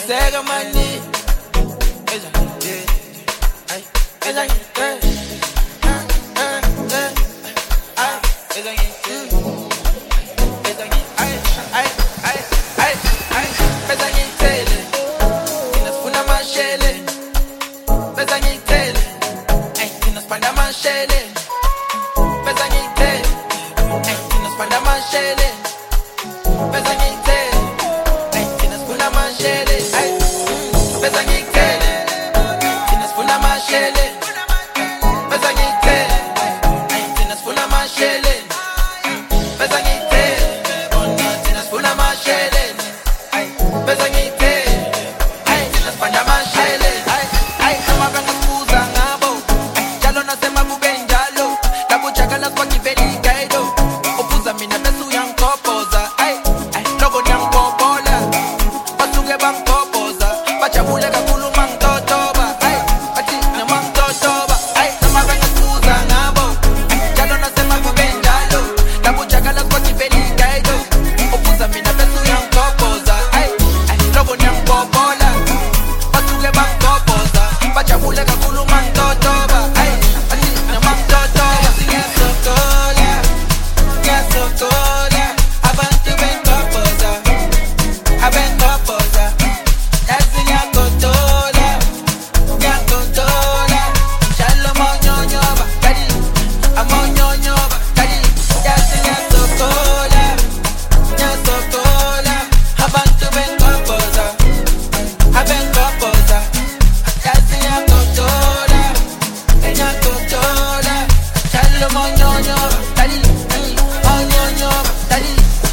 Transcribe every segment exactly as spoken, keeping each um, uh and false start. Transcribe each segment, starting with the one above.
Sega money. Esa gente, ay, esa gente, ah, ah, ah, ay, esa gente, esa gente, ay, ay, ay, ay, ay, esa gente, inafuna mashele, esa gente, ay, inaspanda mashele, esa gente, ay, inaspanda mashele, esa gente, ay, inaspuna mashele, ay. Pesa ngitele, thina sifuna mashele. Pesa ngitele, ay thina sifuna mashele. Pesa ngitele, bona thina sifuna mashele. Ay pesa ngitele, ay thina sifuna mashele. Ay ay noma bangakuza ngabo. Njalo nasema kube njalo. Labuchaka la kwakiveli kaido. Ubuza mina bese uyangikhophoza. Ay ay logo niyangibhobola. Basuke bangibhoboza. Bajabule kakhulu mangitotoba, ay bathi namangitotoba, ay noma bangakuza ngabo, njalo nasema kube njalo, labujakala kwakiveli kaido, ubuza mina bese uyangikhophoza, ay ay lobo niyangibhobola, basuke bangibhoboza, bajabule kakhulu mangitotoba, ay bathi namangitotoba. Ngiyasokola, ngiyasokola, abantu bengibhoboza, abengibhoboza. Yazi ngiyagodola, ngiyagodola, njalo monyonyoba, daddy, amonyonyoba, daddy. Yazi ngiyasokola, ngiyasokola, abantu bengibhoboza, abengibhoboza. Yazi ngiyagodola, ngiyagodola, njalo monyonyoba, daddy, monyonyoba, daddy.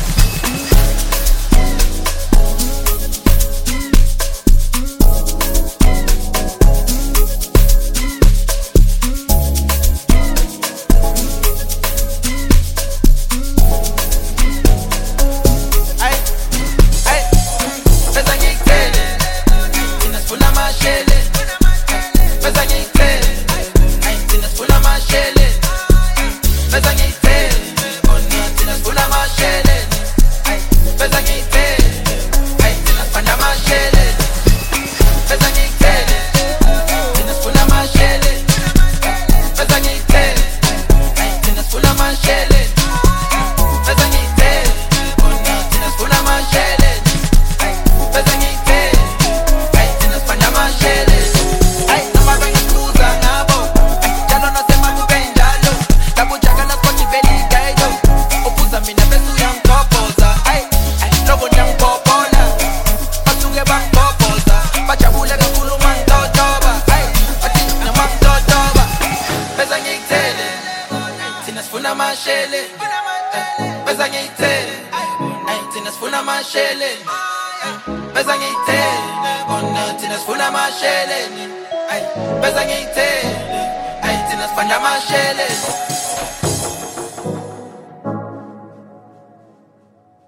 Ay, ay, pesa ngitele, thina sifuna mashele. Pesa ngitele, ay thina sifuna mashele. Pesa ngitele, bona thina sifuna mashele. Ay, pesa ngitele, ay thina sifuna mashele. Pesa ngitele, thina sifuna mashele. Pesa ngitele, ay thina sifuna mashele. Pesa ngitele, bona thina sifuna mashele. Ay, pesa ngitele, ay thina sifuna mashele. Ay, noma bangakuza ngabo, njalo nasema kube njalo, labujakala kwakiveli kaido, ubuza mina bese uyangikhophoza, ay ay lobo niyangibhobola, basuke bangibhoboza, bajabule kakhulu mangitotoba, ay bathi namangitotoba. Pesa ngitele, thina sifuna mashele. Pesa ngitele, ay thina sifuna mashele. Pesa ngitele, bona thina sifuna mashele. Ay pesa ngitele, ay thina sifuna mashele.